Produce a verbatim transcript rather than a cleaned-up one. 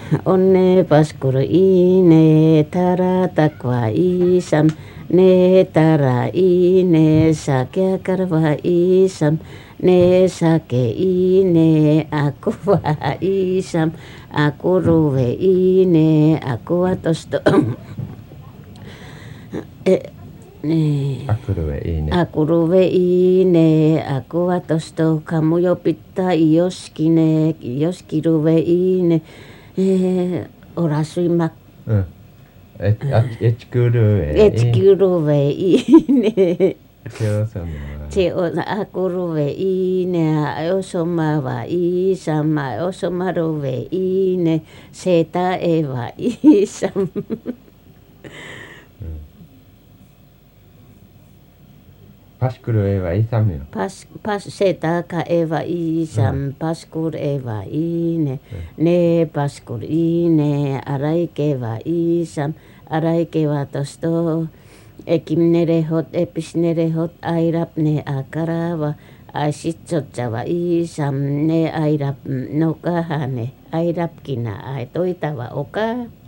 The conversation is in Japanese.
Onne paskuru ine tara takwa isam ne tara ine sakya karva isam ne sake ine aku wa isam aku ruwe ine aku atosto ne aku ruwe ine aku ruwe ine aku atosto kamu yo pitta ioskine ioski ruwe ine eh orasui mak うん。え、あ、えちくるえ。 えちくるべいね。 ちおさま。 ちおあくるべいね。おそまはいいさま。おそまるべいね。せたえはいいさま。 パシクルエはいいさむよ。 パスパスセタカエヴァイーサン、パスクルエヴァイーネ、ねパスクルイーネ、アライケヴァイーサン、アライケワトスト、エキムネレホッ、エピシネレホッ、アイラプネアカラワ、アシッチョッチャワイーサン、ネアイラプノカハネ、アイラプキナアイトイタワオカ。